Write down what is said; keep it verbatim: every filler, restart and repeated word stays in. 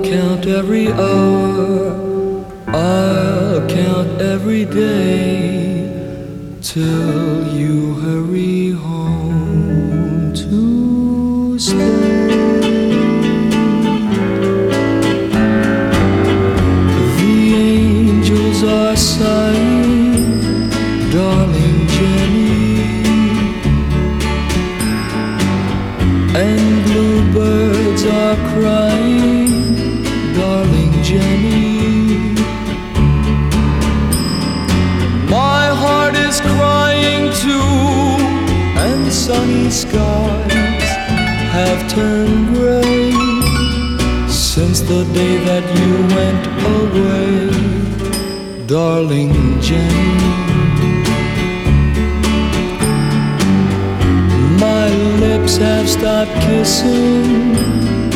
count every hour, I'll count every day, till you hurry home to stay. The angels are sighing, darling Jenny, and bluebirds are crying, darling Jenny. My heart is crying too, and sunny skies have turned gray since the day that you went away, darling Jenny. My lips have stopped kissing,